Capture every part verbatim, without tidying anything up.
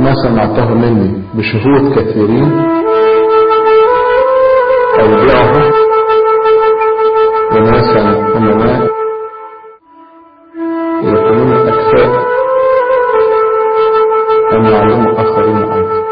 ما سمعته مني بشهود كثيرين أودعه وناسا أمناء يكونون أكفاء أن يعلموا آخرين أيضا.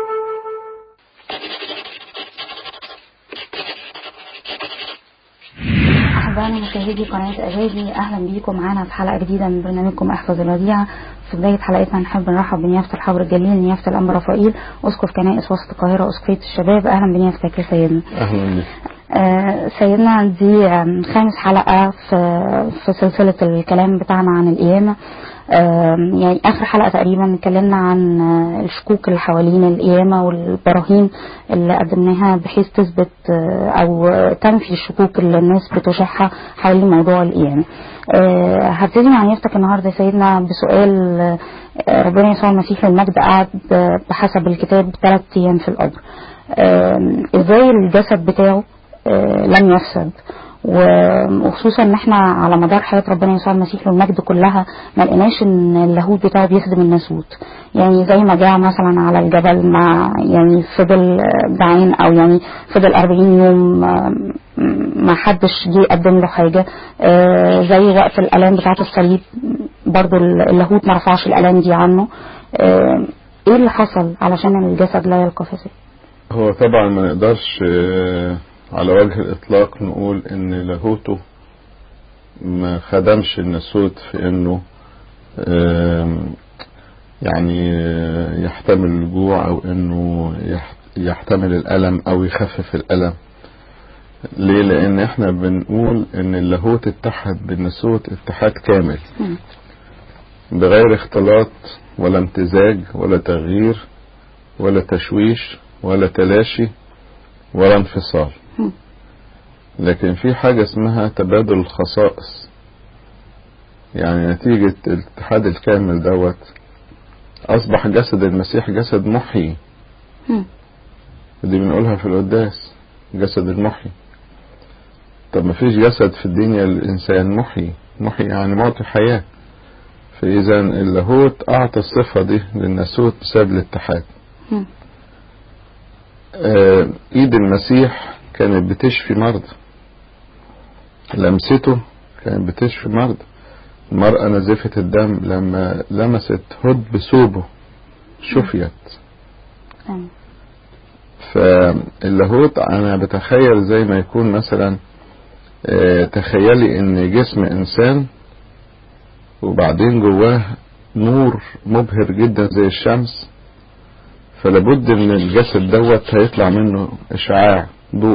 أحبائنا مشاهدي قناة أجازي، أهلا بيكم معانا في حلقة جديدة من برنامجكم احفظ الوديعة. في بداية حلقتنا نحب نرحب بنيافة الحبر الجليل نيافة الأنبا رفائيل أسقف كنائس وسط القاهرة أسقفية الشباب. أهلا بنيافتك يا سيدنا. أهلا بك. آه سيدنا، دي خامس حلقة في في سلسلة الكلام بتاعنا عن القيامة. آه يعني آخر حلقة تقريبا اتكلمنا عن الشكوك اللي حوالين القيامة والبراهين اللي قدمناها بحيث تثبت آه أو تنفي الشكوك اللي الناس بتشحها حوالين موضوع القيامة. آه هبتدي مع نيافتك النهارده يا سيدنا بسؤال. آه ربنا يسوع المسيح المجد قعد بحسب الكتاب ثلاث أيام في القبر. آه ازاي الجسد بتاعه آه لم يفسد، وخصوصا ان احنا على مدار حياة ربنا يسوع المسيح والمجد كلها ما لقيناش ان اللاهوت بتاعه بيخدم الناسوت. يعني زي ما جاء مثلا على الجبل مع يعني فضل بعين او يعني فضل أربعين يوم ما حدش جه يقدم له حاجة. آه زي وقت الالام بتاعة الصليب برضو اللاهوت ما رفعش الالام دي عنه. آه ايه اللي حصل علشان الجسد لا يلقى فساد؟ هو طبعا ما نقدرش على وجه الإطلاق نقول إن لاهوته ما خدمش الناسوت في إنه يعني يحتمل الجوع أو إنه يحتمل الألم أو يخفف الألم. ليه؟ لأن إحنا بنقول إن اللاهوت اتحد بالناسوت اتحاد كامل بغير اختلاط ولا امتزاج ولا تغيير ولا تشويش ولا تلاشي ولا انفصال. لكن في حاجة اسمها تبادل الخصائص، يعني نتيجة الاتحاد الكامل دوت أصبح جسد المسيح جسد محيي. دي بنقولها في القداس، جسد المحيي. طب ما فيش جسد في الدنيا الإنسان محيي، محيي يعني معطي حياة. فإذا اللاهوت أعطى الصفة دي للناسوت بسبب الاتحاد. آه إيد المسيح كانت بتشفي مرضى، لمسته كانت بتشفي مرضى. المرأة نزفة الدم لما لمست هد بثوبه شفيت. فاللاهوت أنا بتخيل زي ما يكون مثلا اه تخيلي ان جسم انسان وبعدين جواه نور مبهر جدا زي الشمس، فلابد ان الجسد دوت هيطلع منه اشعاع ضوء.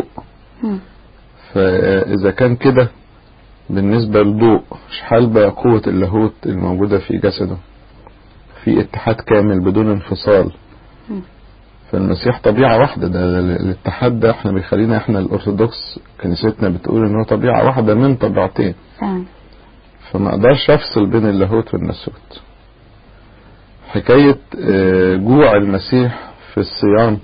فاذا كان كده بالنسبة للضوء شحال بقى قوة اللاهوت الموجودة في جسده في اتحاد كامل بدون انفصال. فالمسيح طبيعة واحدة. ده الاتحاد ده احنا بيخلينا احنا الارثوذكس كنيستنا بتقول ان هو طبيعة واحدة من طبيعتين. فما اقدرش افصل بين اللاهوت والناسوت. حكاية جوع المسيح في الصيام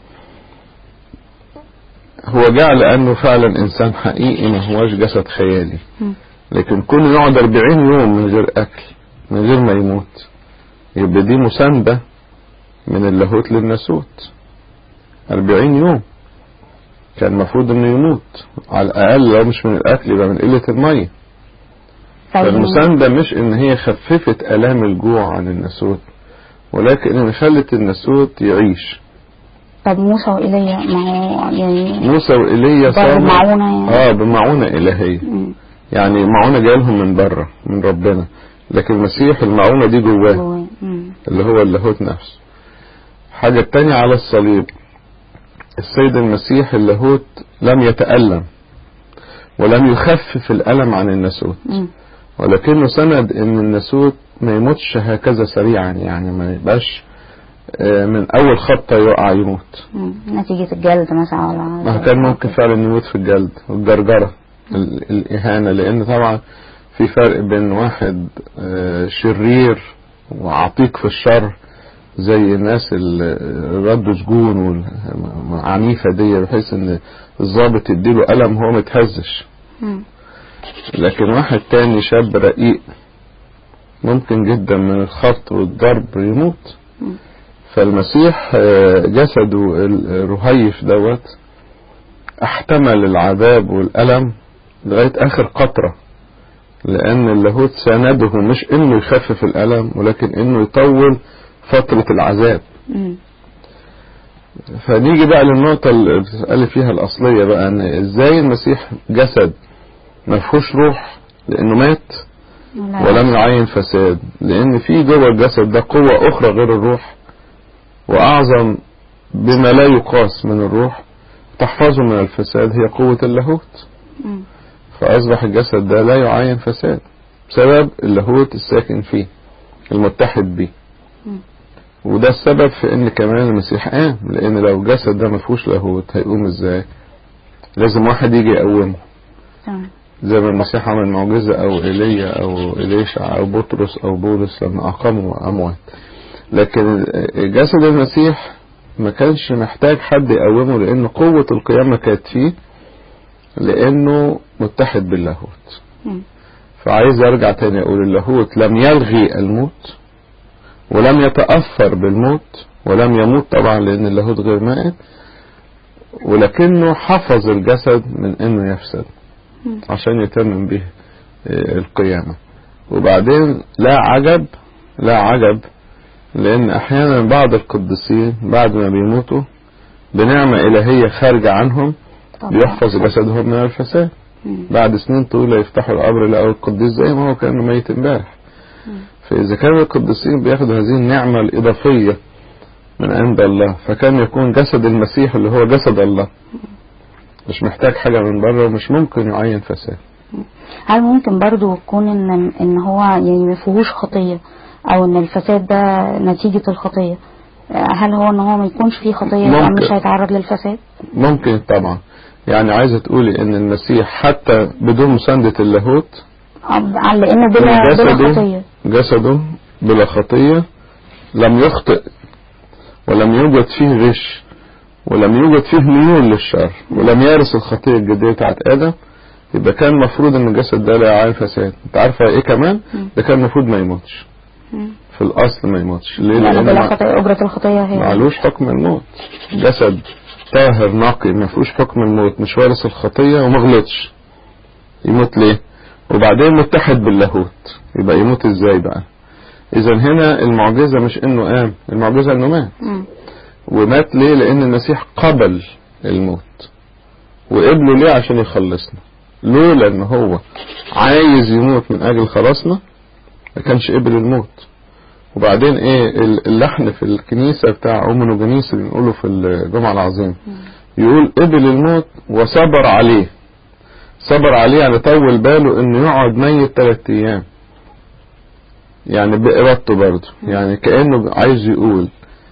هو جعل لأنه فعلا إنسان حقيقي ما هواش جسد خيالي. لكن كل يقعد أربعين يوم من غير أكل من غير ما يموت، يبقى دي مساندة من اللاهوت للناسوت. أربعين يوم كان المفروض إنه يموت على الأقل، لو مش من الأكل يبقى من قلة المية. فالمساندة مش إن هي خففت آلام الجوع عن الناسوت، ولكن إن خلت الناسوت يعيش. طب موسى وإيليا ما هو يعني موسى وإيليا صاروا بمعونة يعني. اه بمعونة إلهية. م. يعني معونة جايلهم من بره من ربنا، لكن المسيح المعونة دي جواه اللي هو اللاهوت نفسه. حاجة تانية على الصليب، السيد المسيح اللاهوت لم يتألم ولم يخفف الألم عن الناسوت، ولكنه سند ان الناسوت ما يموتش هكذا سريعا، يعني ما يبقاش من اول خطة يقع يموت نتيجة الجلد مثلا ولا ما كان ممكن فعلا يموت في الجلد والجرجرة الإهانة. لأن طبعا في فرق بين واحد شرير وعتيق في الشر زي الناس اللي ردوا سجون والعنيفة دي بحيث ان الضابط يديله ألم هو متهزش، لكن واحد تاني شاب رقيق ممكن جدا من الخبط والضرب يموت. فالمسيح جسده الرهيف دوت احتمل العذاب والألم لغاية آخر قطرة، لأن اللاهوت سانده مش إنه يخفف الألم ولكن إنه يطول فترة العذاب. مم. فنيجي بقى للنقطة اللي بتسألي فيها الأصلية بقى، إن إزاي المسيح جسد مفهوش روح لأنه مات لا. ولم يعين فساد، لأن في جوه الجسد ده قوة أخرى غير الروح وأعظم بما لا يقاس من الروح تحفظه من الفساد، هي قوة اللاهوت. مم. فأصبح الجسد ده لا يعين فساد بسبب اللاهوت الساكن فيه المتحد به. مم. وده السبب في ان كمان المسيح قام، لان لو الجسد ده مفهوش لاهوت هيقوم ازاي؟ لازم واحد يجي يقومه، تمام. زي ما المسيح عمل معجزة او ايليا او إليشع او بطرس او بولس لما اقاموا اموات. لكن جسد المسيح ما كانش محتاج حد يقومه، لان قوة القيامة كانت فيه، لانه متحد باللاهوت. مم. فعايز ارجع تاني اقول اللاهوت لم يلغي الموت ولم يتأثر بالموت ولم يموت طبعا لان اللاهوت غير مائت، ولكنه حفظ الجسد من انه يفسد عشان يتمم به القيامة. وبعدين لا عجب لا عجب لان احيانا بعض القديسين بعد ما بيموتوا بنعمة الهية خارجة عنهم بيحفظ جسدهم من الفساد. بعد سنين طويلة يفتحوا القبر لقوا القديس زي ما هو كان ميت امبارح. فإذا كانوا القديسين بياخدوا هذه النعمة الإضافية من عند الله، فكان يكون جسد المسيح اللي هو جسد الله مش محتاج حاجة من بره ومش ممكن يعين فساد. هل ممكن برضو يكون ان ان هو يعني ما فيهوش خطية، او ان الفساد ده نتيجة الخطية؟ هل هو ان هو ما يكونش فيه خطية مش هيتعرض للفساد؟ ممكن طبعا. يعني عايزة تقولي ان المسيح حتى بدون مساندة اللاهوت لانه بلا, بلا خطية، جسده بلا خطية، لم يخطئ ولم يوجد فيه غش ولم يوجد فيه ميول للشر ولم يرث الخطية الجدية بتاعت آدم. يبقى كان مفروض ان الجسد ده لا يعين فساد. انت عارفة ايه كمان؟ ده كان مفروض ما يموتش في الاصل، ما يموتش. ليه؟ لان بلا خطية اجرة الخطية هي معلوش حكم الموت. جسد طاهر نقي ما فيهوش حكم الموت، مش وارث الخطية وما غلطش، يموت ليه؟ وبعدين متحد باللاهوت، يبقى يموت ازاي بقى؟ اذا هنا المعجزة مش انه قام، المعجزة انه مات. م. ومات ليه؟ لان المسيح قبل الموت. وقبله ليه؟ عشان يخلصنا. لولا ان هو عايز يموت من اجل خلاصنا ما كانش قبل الموت. وبعدين ايه اللحن في الكنيسة بتاع أم جنيس اللي بنقوله في الجمعة العظيم، يقول قبل الموت وصبر عليه. صبر عليه يعني طول باله انه يقعد ميت ثلاث ايام، يعني بإرادته برضه. يعني كأنه عايز يقول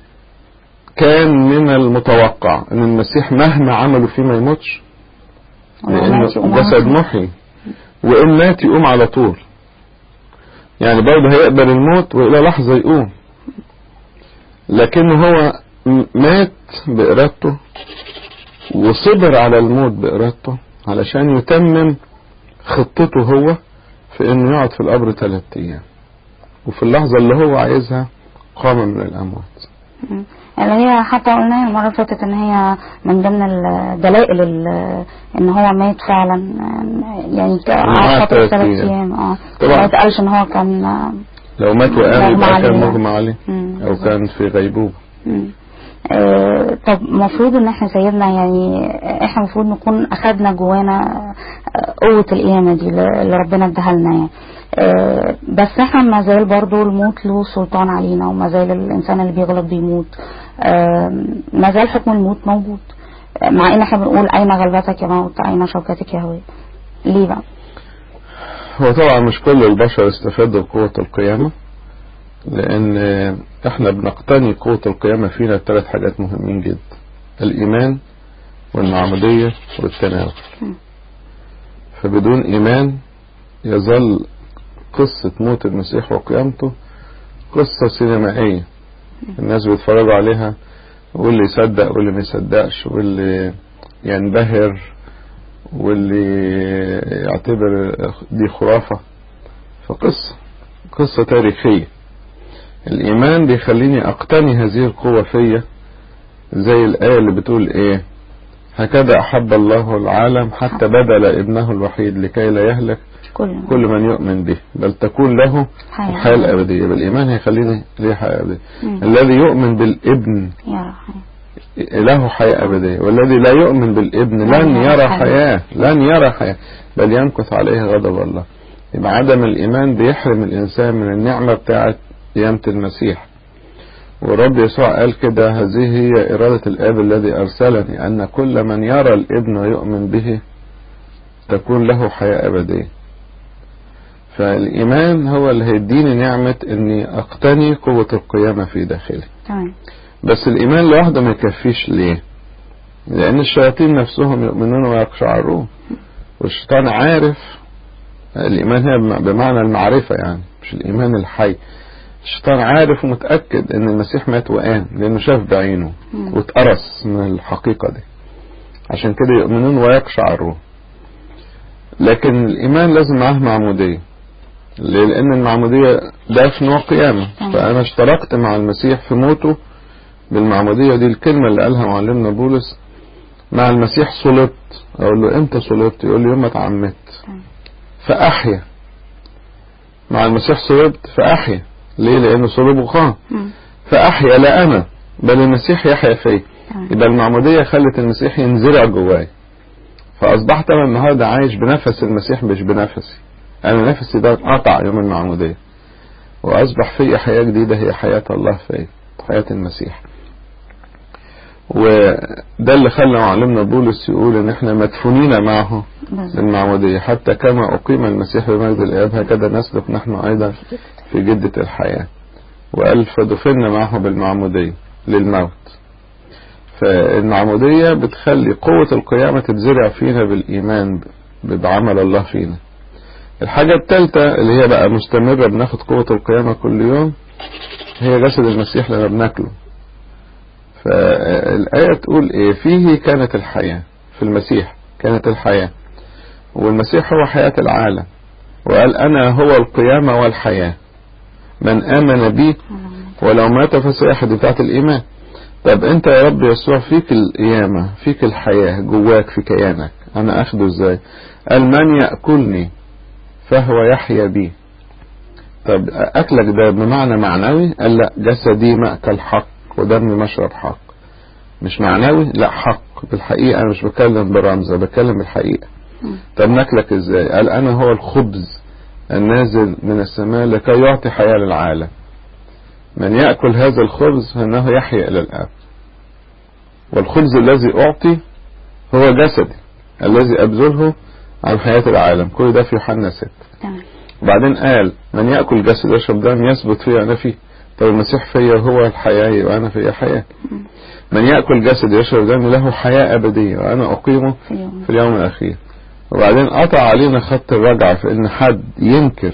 كان من المتوقع ان المسيح مهما عملوا فيه ما يموتش، لانه جسد محي، وإن مات يقوم على طول. يعني برضه هيقبل الموت وإلى لحظة يقوم، لكن هو مات بإرادته وصبر على الموت بإرادته علشان يتمم خطته هو في انه يقعد في القبر ثلاث ايام، وفي اللحظة اللي هو عايزها قام من الاموات. اللي هي حتى قلنا المرة اللي فاتت ان هي من ضمن الدلائل ان هو مات فعلا، يعني قعد فترة ثلاث ايام. اه ما اتقالش ان هو كان لو مات وقام يبقى كان مغمى عليه او كان في غيبوبة. آه طب المفروض ان احنا سيدنا يعني احنا المفروض نكون اخدنا جوانا قوة القيامة دي اللي ربنا اداها لنا يعني. آه بس احنا ما زال برضو الموت له سلطان علينا، وما زال الانسان اللي بيغلط بيموت. آه ما زال حكم الموت موجود، مع ان احنا بنقول اين غلبتك يا موت، اين شوكتك يا هوى. ليه بقى؟ هو طبعا مش كل البشر استفادوا بقوة القيامة، لان احنا بنقتني قوة القيامة فينا ثلاث حاجات مهمين جدا: الايمان والمعمودية والتناول. فبدون ايمان يظل قصة موت المسيح وقيامته قصة سينمائية الناس بيتفرجوا عليها، واللي يصدق واللي ما يصدقش، واللي ينبهر واللي يعتبر دي خرافة. فقصة قصة تاريخية. الإيمان بيخليني أقتني هذه القوة فيا، زي الآية اللي بتقول إيه: هكذا أحب الله العالم حتى بذل ابنه الوحيد لكي لا يهلك كل, كل من يؤمن به بل تكون له الحياة الأبدية. بالإيمان هيخليني ليه حياة أبدية. الذي يؤمن بالابن له حياة أبدية، والذي لا يؤمن بالابن لن يرى حياة لن يرى حياة بل يمكث عليه غضب الله. يبقى عدم الإيمان بيحرم الإنسان من النعمة بتاعت قيامة المسيح. ورب يسوع قال كده: هذه هي إرادة الآب الذي أرسلني، أن كل من يرى الابن ويؤمن به تكون له حياة أبدية. فالإيمان هو اللي هيديني نعمة أني أقتني قوة القيامة في داخلي. تمام. بس الإيمان لوحده ما يكفيش. ليه؟ لأن الشياطين نفسهم يؤمنون ويقشعرون، والشيطان عارف. الإيمان هي بمعنى المعرفة يعني، مش الإيمان الحي. الشيطان عارف ومتأكد ان المسيح مات وقام، لانه شاف بعينه واتقرص من الحقيقة دي، عشان كده يؤمنون ويقشعرون. لكن الإيمان لازم معاه معمودية. ليه؟ لأن المعمودية ده في نوع قيامة. فأنا اشتركت مع المسيح في موته بالمعمودية. دي الكلمة اللي قالها معلمنا بولس: مع المسيح صلبت. أقول له: امتى صلبت؟ يقول لي: يوم ما اتعمدت فأحيا. مع المسيح صلبت فأحيا. ليه؟ لأنه صلبه قام فأحيا، لا أنا بل المسيح يحيا فيه. يبقى المعمودية خلت المسيح ينزرع جواي، فأصبحت أنا النهاردة عايش بنفس المسيح مش بنفسي. أنا نفسي ده اتقطع يوم المعمودية، وأصبح في حياة جديدة هي حياة الله فيه، حياة المسيح. وده اللي خلى معلمنا بولس يقول ان احنا مدفونين معه بالمعمودية، حتى كما أقيم المسيح بمجد الآب هكذا نسلك نحن أيضا في جدة الحياة. وقال: فدفنا معه بالمعمودية للموت. فالمعمودية بتخلي قوة القيامة تتزرع فينا بالإيمان بعمل الله فينا. الحاجة الثالثة اللي هي بقى مستمرة بناخد قوة القيامة كل يوم، هي جسد المسيح لما بناكله. فالآية تقول ايه: فيه كانت الحياة، في المسيح كانت الحياة، والمسيح هو حياة العالم. وقال: أنا هو القيامة والحياة، من آمن بي ولو مات فسيحيا. دي بتاعت الإيمان. طب انت يا رب يسوع فيك القيامة، فيك الحياة جواك في كيانك، أنا أخده ازاي؟ قال: من يأكلني فهو يحيا بي. طب أكلك ده بمعنى معنوي؟ قال: لا، جسدي مأكل حق ودمي مشرب حق. مش معنوي، لا حق بالحقيقة. أنا مش بتكلم برمز، بتكلم بالحقيقة. طب ناكلك ازاي؟ قال: أنا هو الخبز النازل من السماء لكي يعطي حياة للعالم، من يأكل هذا الخبز فإنه يحيا إلى الآب. والخبز الذي أعطي هو جسدي الذي أبذله عن حياة العالم. كل ده في يوحنا ستة. وبعدين قال: من يأكل جسد يشرب دم يثبت فيه أنا فيه. طب المسيح فيا هو الحياة، يبقى أنا فيا حياة. من يأكل جسد يشرب دم له حياة أبدية وأنا أقيمه في اليوم الأخير. وبعدين قطع علينا خط الرجعة في إن حد ينكر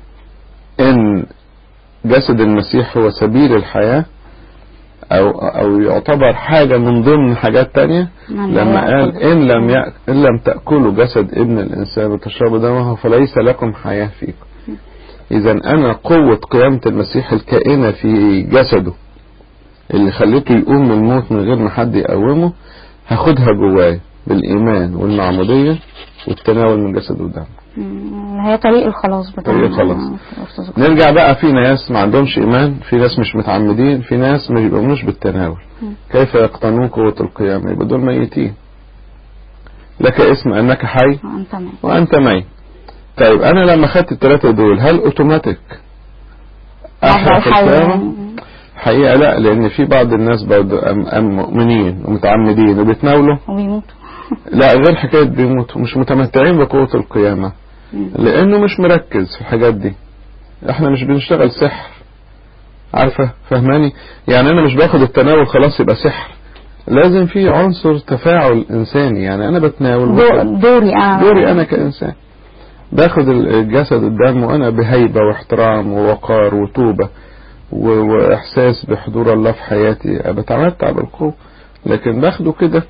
إن جسد المسيح هو سبيل الحياة أو أو يعتبر حاجة من ضمن حاجات تانية، لما قال: إن لم يأكل إن لم تأكلوا جسد ابن الإنسان وتشربوا دمه فليس لكم حياة فيكم. إذا أنا قوة قيامة المسيح الكائنة في جسده اللي خليته يقوم من الموت من غير ما حد يقومه، هاخدها جواي بالإيمان والمعمودية والتناول من جسد ودم. هي طريق الخلاص بتاعنا. طريق الخلاص. نرجع بقى، في ناس ما عندهمش إيمان، في ناس مش متعمدين، في ناس ما يقوموش بالتناول. م. كيف يقتنون قوة القيامة؟ يبقى دول ميتين. لك اسم أنك حي وأنت ميت. وأنت ميت. طيب أنا لما خدت الثلاثة دول هل أوتوماتيك أحيا في القيامة؟ حقيقة لا، لأن في بعض الناس برضه أم أم مؤمنين ومتعمدين وبيتناولوا وبيموتوا. لا، غير حكاية بيموتوا، مش متمتعين بقوة القيامة لأنه مش مركز في الحاجات دي. احنا مش بنشتغل سحر، عارفة فهماني؟ يعني أنا مش باخد التناول خلاص يبقى سحر، لازم في عنصر تفاعل إنساني. يعني أنا بتناول دوري أنا دوري أنا كإنسان، باخد الجسد الدم وأنا بهيبة واحترام ووقار وتوبة وإحساس بحضور الله في حياتي، بتمتع بالقوة. لكن باخده كده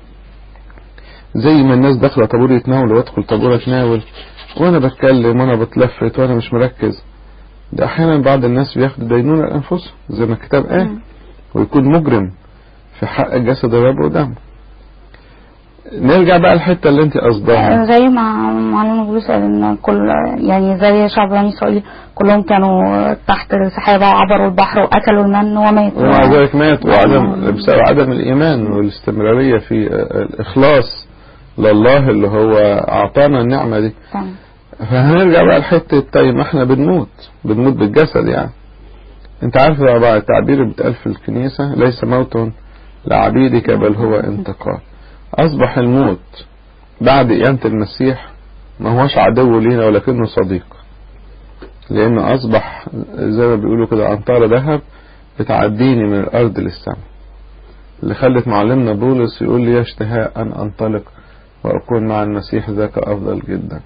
زي ما الناس داخله طابور يتناول وادخل طابور اتناول وانا بتكلم وانا بتلفت وانا مش مركز، ده احيانا بعض الناس بياخدوا دينونة لانفسهم زي ما الكتاب قال، ويكون مجرم في حق جسد الرب ودمه. نرجع بقى الحته اللي انت قصدها، زي ما معلم بولس قال ان كل يعني زي شعب بني اسرائيل كلهم كانوا تحت السحابه وعبروا البحر واكلوا المن وماتوا، ومع ذلك ماتوا وعدم بسبب عدم الايمان والاستمراريه في الاخلاص لله اللي هو اعطانا النعمه دي. تمام. فهنرجع بقى لحته طيب ما احنا بنموت بنموت بالجسد يعني. انت عارف بقى التعبير اللي بيتقال في الكنيسه ليس موت لعبيدك بل هو انتقال. اصبح الموت بعد قيامة المسيح ما هوش عدو لينا ولكنه صديق، لانه اصبح زي ما بيقولوا كده انطار ذهب بتعديني من الارض للسماء، اللي خلت معلمنا بولس يقول لي اشتهاء ان انطلق واكون مع المسيح ذاك افضل جدا.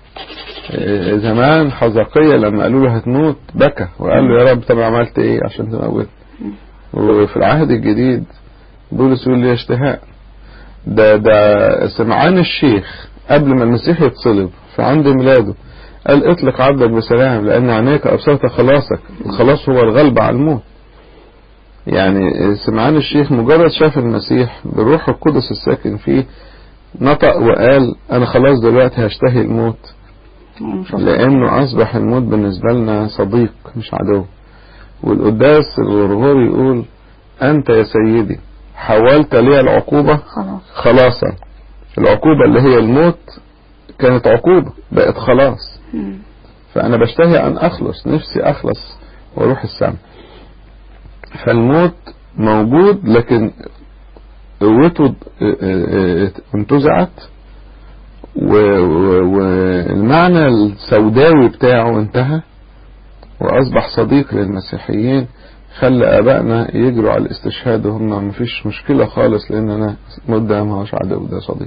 زمان حزقية لما قالوا له هتموت بكى وقال له يا رب طب عملت ايه عشان تموت؟ وفي العهد الجديد بولس يقول لي اشتهاء. ده ده سمعان الشيخ قبل ما المسيح يتصلب في عند ميلاده قال اطلق عبدك بسلام لان عينيك ابصرت خلاصك. الخلاص هو الغلبة على الموت. يعني سمعان الشيخ مجرد شاف المسيح بروح القدس الساكن فيه نطق وقال انا خلاص دلوقتي هشتهي الموت، لانه اصبح الموت بالنسبة لنا صديق مش عدو. والقداس الغرغوري يقول انت يا سيدي حولت لي العقوبة خلاصا. العقوبة اللي هي الموت كانت عقوبة بقت خلاص. فأنا بشتهي أن أخلص، نفسي أخلص وأروح السماء. فالموت موجود لكن قوته انتزعت، والمعنى السوداوي بتاعه انتهى وأصبح صديق للمسيحيين. خلى آبائنا يجروا على الاستشهاد وهم مفيش مشكلة خالص لأن أنا مدة ما هوش عدو ده صديق.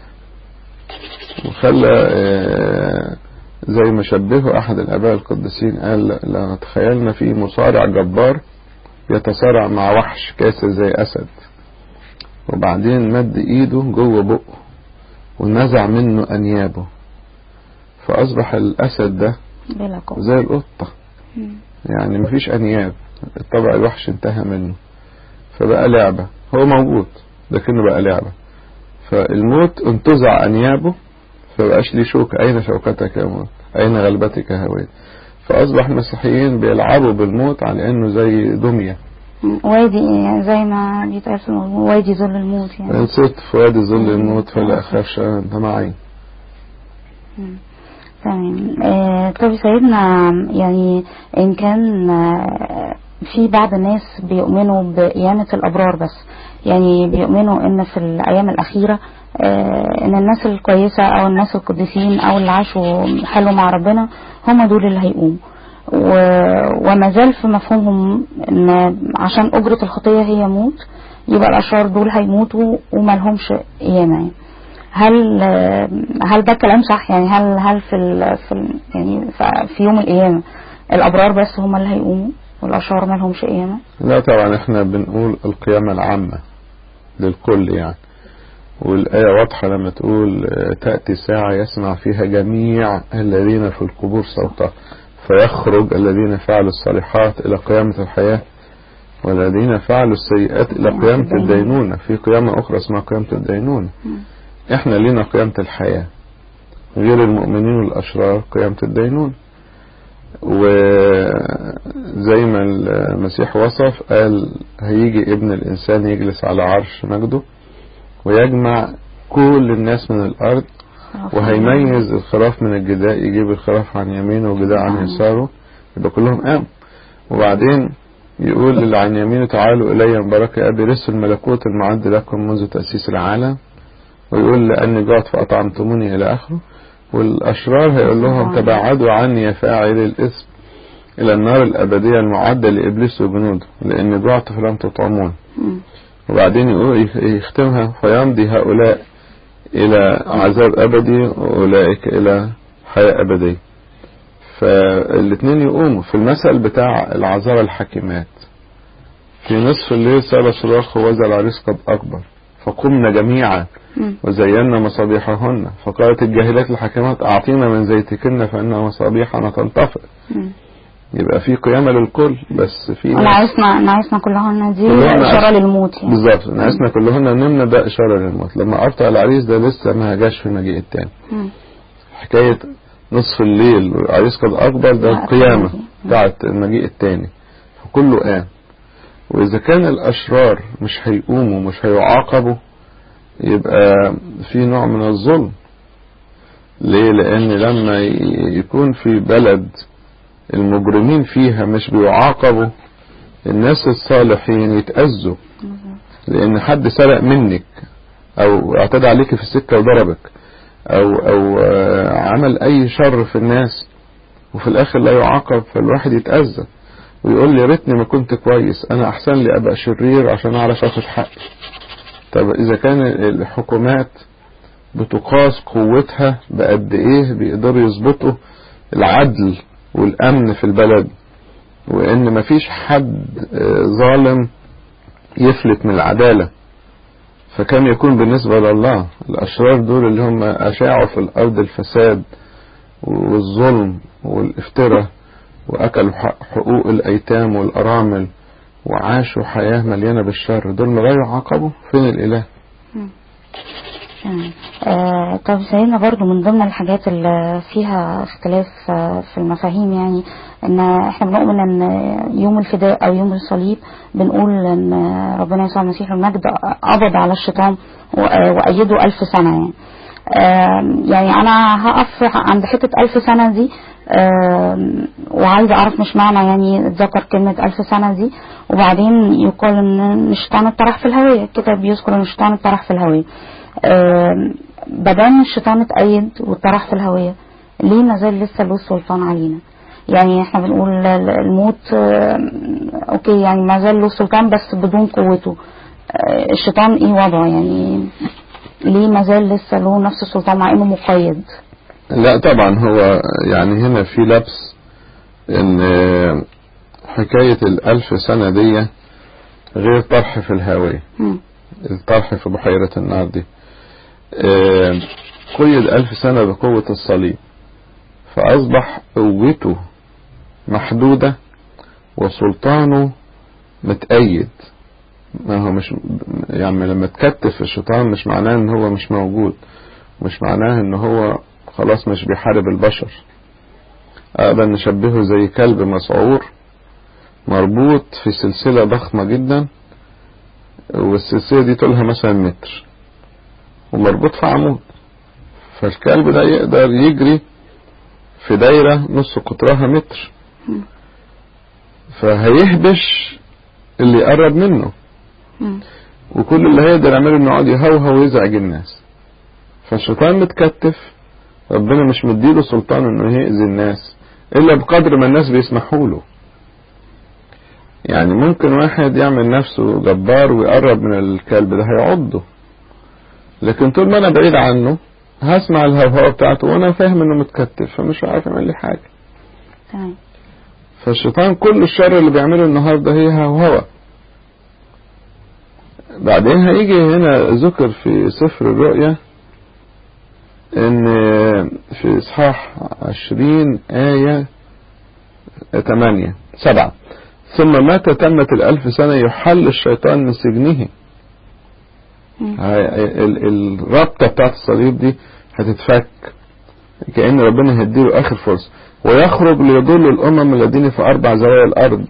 وخلى زي ما شبهه أحد الآباء القديسين قال لو تخيلنا في مصارع جبار يتصارع مع وحش كاسر زي أسد، وبعدين مد إيده جوه بقه ونزع منه أنيابه، فأصبح الأسد ده زي القطة يعني مفيش أنياب، الطبع الوحش انتهى منه فبقى لعبة. هو موجود لكنه بقى لعبة. فالموت انتزع أنيابه فبقاش لي شوك. أين شوكتك يا موت؟ أين غلبتك يا هويت؟ فأصبح المسيحيين بيلعبوا بالموت على أنه زي دمية وادي، زي ما بيتقال في وادي ظل الموت. يعني صرت في وادي ظل الموت فلا أخاف شيئا أنت معي. تمام. آه طب سيدنا يعني إن كان آه في بعض الناس بيؤمنوا بقيامة الأبرار بس، يعني بيؤمنوا إن في الأيام الأخيرة آه إن الناس الكويسة أو الناس القديسين أو اللي عاشوا حلو مع ربنا هم دول اللي هيقوموا، وما زال في مفهومهم إن عشان أجرة الخطية هي موت يبقى الأشرار دول هيموتوا وما لهمش قيامة. هل هل ده كلام صح؟ يعني هل هل في ال في ال يعني في يوم القيامة الأبرار بس هم اللي هيقوموا والأشرار ما لهمش قيامة؟ لا طبعا احنا بنقول القيامة العامة للكل يعني. والآية واضحة لما تقول تأتي ساعة يسمع فيها جميع الذين في القبور صوته فيخرج الذين فعلوا الصالحات إلى قيامة الحياة والذين فعلوا السيئات إلى قيامة الدينونة. في قيامة أخرى اسمها قيامة الدينونة. احنا لينا قيامة الحياة، غير المؤمنين والأشرار قيامة الدينونة. وزي ما المسيح وصف قال هيجي ابن الإنسان يجلس على عرش مجده ويجمع كل الناس من الأرض وهيميز الخراف من الجداء، يجيب الخراف عن يمينه والجداء عن يساره يبقى كلهم قام. وبعدين يقول للي عن يمينه تعالوا إلي من بركة أبي رث الملكوت المعد لكم منذ تأسيس العالم، ويقول لأني جعت فأطعمتموني إلى آخره. والأشرار هيقول لهم تباعدوا عني يا فاعل الإثم إلى النار الأبدية المعدة لإبليس وجنوده لأني جعت فلم تطعمون. وبعدين يقول يختمها فيمضي هؤلاء إلى عذاب أبدي وأولئك إلى حياة أبدية. فالاثنين يقوموا. في المثل بتاع العذارى الحكيمات في نصف الليل سال صراخ ووزع العريس قد أكبر فقمنا جميعا وزينا مصابيحهن فقالت الجاهلات الحكيمات أعطينا من زيتكن فإن مصابيحنا تنطفئ. يبقى في قيامة للكل، بس في نعسنا نعسنا كلهن دي إشارة للموت يعني. بالظبط، نعسنا كلهن نمنا ده إشارة للموت. لما أبطأ العريس ده لسه ما جاش في المجيء التاني. حكاية نصف الليل والعريس قد أقبل ده القيامة بتاعت المجيء التاني، كله قام. وإذا كان الأشرار مش هيقوموا مش هيعاقبوا يبقى في نوع من الظلم. ليه؟ لأن لما يكون في بلد المجرمين فيها مش بيعاقبوا، الناس الصالحين يتأذوا، لأن حد سرق منك أو اعتدى عليك في السكة وضربك أو أو عمل أي شر في الناس وفي الآخر لا يعاقب، فالواحد يتأذى ويقول لي ريتني ما كنت كويس، أنا أحسن لي أبقى شرير عشان أعرف أخذ حقي. طب إذا كان الحكومات بتقاس قوتها بقد إيه بيقدروا يظبطوا العدل والأمن في البلد، وإن مفيش حد ظالم يفلت من العدالة، فكم يكون بالنسبة لله الأشرار دول اللي هم أشاعوا في الأرض الفساد والظلم والافتراء وأكلوا حقوق الأيتام والأرامل وعاشوا حياة مليانة بالشر، دول ما لا يعاقبوا؟ فين الإله؟ آه طب سيدنا برضو من ضمن الحاجات اللي فيها اختلاف آه في المفاهيم، يعني ان احنا بنؤمن ان يوم الفداء او يوم الصليب بنقول ان ربنا يسوع المسيح المجد قبض على الشيطان وأيده ألف سنة يعني. آه يعني انا هقف عند حتة ألف سنة دي، آه وعايزة اعرف مش معنى يعني اتذكر كلمة ألف سنة دي وبعدين يقال ان الشيطان اتطرح في الهوية، كده بيذكر ان الشيطان اتطرح في الهوية. بدل الشيطان اتأيد واتطرح في الهوية، ليه ما زال لسه له سلطان علينا؟ يعني احنا بنقول الموت اوكي يعني ما زال له سلطان بس بدون قوته، الشيطان ايه وضعه؟ يعني ليه ما زال لسه له نفس السلطان مع انه مقيد؟ لا طبعا هو يعني هنا في لبس، ان حكاية الألف سنة دي غير طرح في الهاوية. الطرح في بحيرة النار دي قيد ألف سنة بقوة الصليب، فأصبح قوته محدودة وسلطانه متأيد. ما هو مش يعني لما تكتف الشيطان مش معناه ان هو مش موجود، مش معناه ان هو خلاص مش بيحارب البشر. اقدر نشبهه زي كلب مسعور مربوط في سلسلة ضخمة جدا، والسلسلة دي طولها مثلا متر ومربوط في عمود، فالكلب ده يقدر يجري في دايرة نص قطرها متر، فهيهبش اللي يقرب منه، وكل اللي هيقدر يعمله انه يقعد يهوهو ويزعج الناس. فالشيطان متكتف، ربنا مش مديله سلطان انه يأذي الناس الا بقدر ما الناس بيسمحوا له. يعني ممكن واحد يعمل نفسه جبار ويقرب من الكلب ده هيعضه، لكن طول ما انا بعيد عنه هسمع الهوهوة بتاعته وانا فاهم انه متكتف فمش عارف يعمل لي حاجة. تمام. فالشيطان كل الشر اللي بيعمله النهاردة هي هوهوة. بعدين هيجي هنا ذكر في سفر الرؤيا ان في اصحاح عشرين آية ثمانية سبعة، ثم متى تمت الألف سنة يحل الشيطان من سجنه. الرابطة بتاعت الصليب دي هتتفك، كأن ربنا هيديله آخر فرصة، ويخرج ليضل الأمم الذين في أربع زوايا الأرض.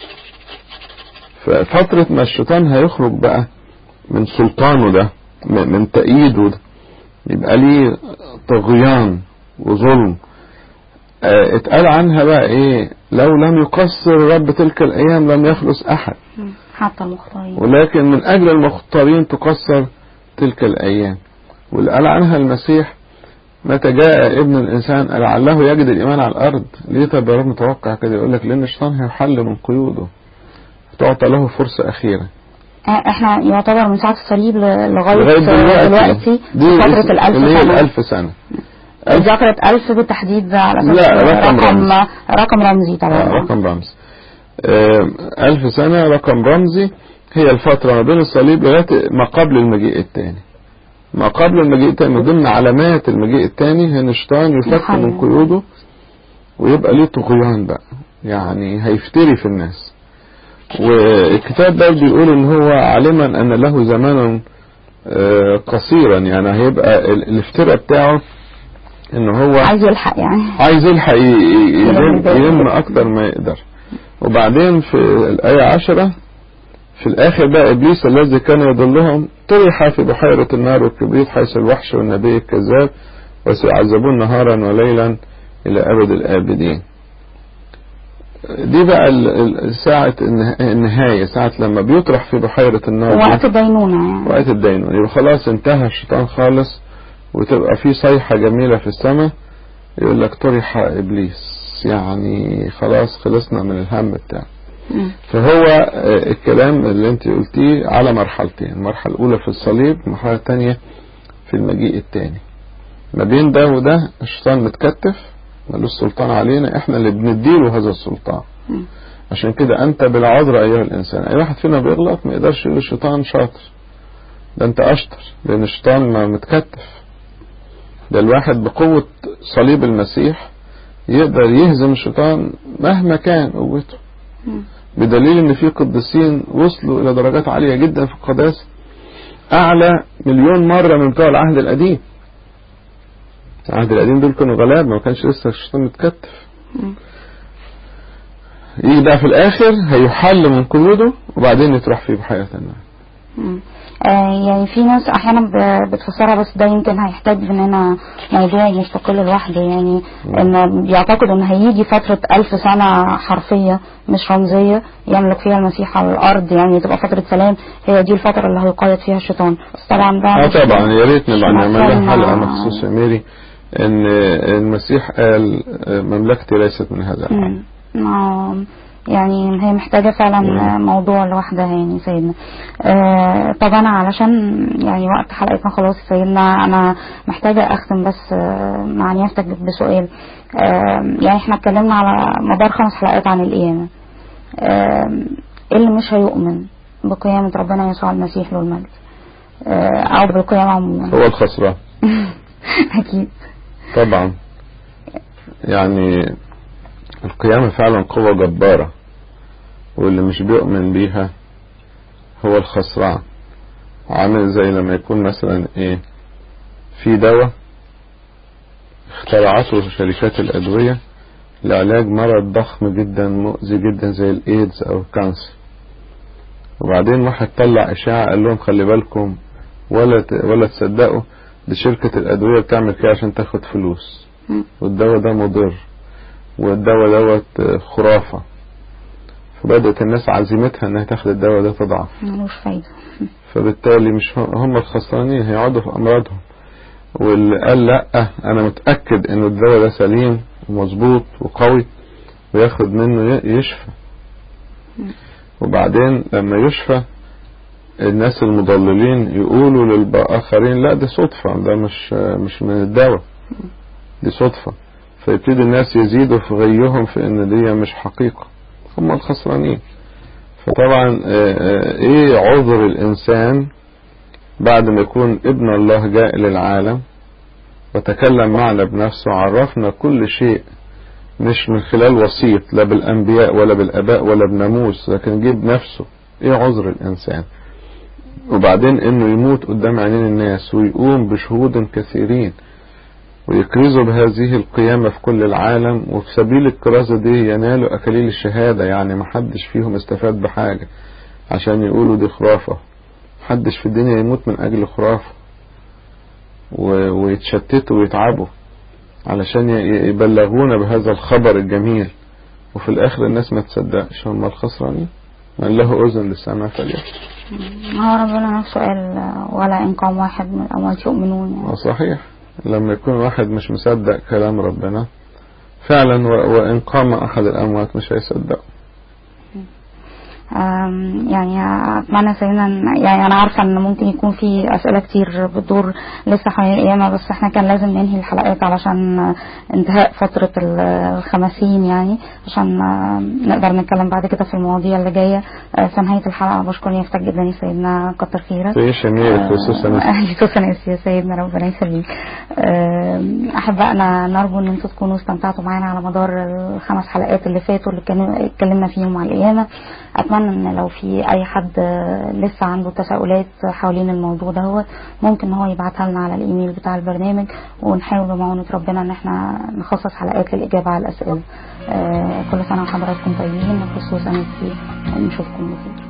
ففترة ما الشيطان هيخرج بقى من سلطانه ده، من تأييده ده، يبقى ليه طغيان وظلم. اه اتقال عنها بقى ايه؟ لو لم يقصر رب تلك الايام لم يخلص احد حتى المختارين، ولكن من اجل المختارين تقصر تلك الايام. واللي قال عنها المسيح متى جاء ابن الانسان لعله يجد الايمان على الارض. ليه؟ طب يا رب متوقع كده؟ يقول لك لان الشيطان هيحل من قيوده، تعطى له فرصة اخيرة. احنا يعتبر من ساعة الصليب لغاية دلوقتي فترة الألف سنة. سنة. الألف سنة ذكرت ألف بالتحديد على أساس رقم رقم رمزي. رقم رمزي طبعا. آه رقم رمزي. آه ألف سنة رقم رمزي، هي الفترة ما بين الصليب لغاية ما قبل المجيء الثاني. ما قبل المجيء الثاني من ضمن علامات المجيء الثاني هي الشيطان يفك من قيوده ويبقى ليه طغيان بقى، يعني هيفتري في الناس. والكتاب ده بيقول ان هو علما ان له زمانا قصيرا، يعني هيبقى الافتراء بتاعه ان هو عايز يلحق يعني عايز يلحق يلم, يلم اكتر ما يقدر. وبعدين في الآية عشرة في الاخر بقى ابليس الذي كان يضلهم طرح في بحيرة النار والكبريت حيث الوحش والنبي الكذاب وسيعذبون نهارا وليلا الى ابد الابدين. دي بقى ساعة النهاية، ساعة لما بيطرح في بحيرة النار وقت الدينونة يعني. وقت الدينونة يبقى خلاص انتهى الشيطان خالص، وتبقى في صيحة جميلة في السماء يقول لك طرح ابليس، يعني خلاص خلصنا من الهم بتاعه. فهو الكلام اللي انت قلتيه على مرحلتين، المرحلة الاولى في الصليب، المرحلة الثانية في المجيء الثاني. ما بين ده وده الشيطان متكتف ملوش سلطان علينا، احنا اللي بنديله هذا السلطان. عشان كده انت بالعذر ايها الانسان، اي واحد فينا بيغلط ما يقدرش يقول الشيطان شاطر، ده انت اشطر، لان الشيطان ما متكتف. ده الواحد بقوة صليب المسيح يقدر يهزم الشيطان مهما كان قوته، بدليل ان في قديسين وصلوا الى درجات عالية جدا في القداسة، اعلى مليون مرة من بتوع العهد القديم. العهد القديم دول كانوا غلاب، ما كانش لسه الشيطان متكتف. يجي بقى في الاخر هيحل من قيوده وبعدين يطرح فيه بحياة النار. آه يعني في ناس احيانا بتفسرها، بس ده يمكن هيحتاج مننا موضوع مستقل لوحده، يعني ان بيعتقدوا ان هيجي فترة الف سنة حرفية مش رمزية يملك فيها المسيح على الارض، يعني تبقى فترة سلام، هي دي الفترة اللي هيقيد فيها الشيطان. بس طبعا ده اه طبعا يا ريت نبقى نعمل لها حلقة مخصوصة يا ميري، ان المسيح قال مملكتي ليست من هذا العالم. يعني هي محتاجة فعلا موضوع لوحدها يعني سيدنا. آه طبعا علشان يعني وقت حلقتنا خلاص سيدنا، انا محتاجة اختم بس آه مع نيافتك بسؤال. آه يعني احنا اتكلمنا على مدار خمس حلقات عن القيامة. آه اللي مش هيؤمن بقيامة ربنا يسوع المسيح له المجد آه او بالقيامة عموما هو الخسران. اكيد طبعا، يعني القيامة فعلا قوة جبارة، واللي مش بيؤمن بيها هو الخسران. عامل زي لما يكون مثلا ايه في دواء اخترعته شركات الأدوية لعلاج مرض ضخم جدا مؤذي جدا زي الايدز او الكانسر، وبعدين واحد طلع اشاعة قال لهم خلي بالكم ولا ولا تصدقوا، دي شركة الأدوية بتعمل كده عشان تاخد فلوس، والدواء ده مضر، والدواء دوت خرافة. فبدأت الناس عزيمتها انها تاخد الدواء ده تضعف، ملوش فايدة. فبالتالي مش هم الخسرانين، هيقعدوا في امراضهم. واللي قال لا انا متأكد ان الدواء ده سليم ومظبوط وقوي وياخد منه يشفى، وبعدين لما يشفى الناس المضللين يقولوا للآخرين لا دي صدفة، ده مش مش من الدواء، دي صدفة. فيبتدي الناس يزيدوا في غيهم في ان دي مش حقيقة، هم الخسرانين. فطبعا ايه عذر الانسان بعد ما يكون ابن الله جاء للعالم وتكلم معنا بنفسه وعرفنا كل شيء، مش من خلال وسيط لا بالانبياء ولا بالاباء ولا بناموس، لكن جيب نفسه. ايه عذر الانسان؟ وبعدين انه يموت قدام عينين الناس ويقوم بشهود كثيرين ويكرزوا بهذه القيامة في كل العالم، وفي سبيل الكرازة دي ينالوا أكاليل الشهادة. يعني محدش فيهم استفاد بحاجة عشان يقولوا دي خرافة، محدش في الدنيا يموت من أجل خرافة ويتشتتوا ويتعبوا علشان يبلغونا بهذا الخبر الجميل، وفي الآخر الناس ما تصدقش. هم الخسرانين، من له أذن للسماع فليسمع. هو ربنا نفسه قال ولا إن قام واحد من الأموات يؤمنون يعني. صحيح، لما يكون واحد مش مصدق كلام ربنا فعلا وإن قام أحد الأموات مش هيصدق. يعني أتمنى سيدنا، يعني أنا عارفة أن ممكن يكون في أسئلة كتير بتدور لسه حوالين القيامة، بس احنا كان لازم ننهي الحلقات علشان انتهاء فترة الخمسين، يعني عشان نقدر نتكلم بعد كده في المواضيع اللي جاية. آه في نهايه الحلقه بشكر نيافتك جدا يا سيدنا، كتر خيرك. تعيش يا ميرا خصوصا اهلي توسناس يا سيدنا، ربنا يخليك. آه احبائنا نرجو ان انتم تكونوا استمتعتوا معانا على مدار الخمس حلقات اللي فاتوا اللي كانوا اتكلمنا فيهم على القيامه. اتمنى ان لو في اي حد لسه عنده تساؤلات حوالين الموضوع ده هو ممكن ان هو يبعتها لنا على الايميل بتاع البرنامج، ونحاول بمعونة ربنا ان احنا نخصص حلقات للاجابه على الاسئله. آه كل سنه وحضراتكم طيبين، خصوصا نشوفكم بخير.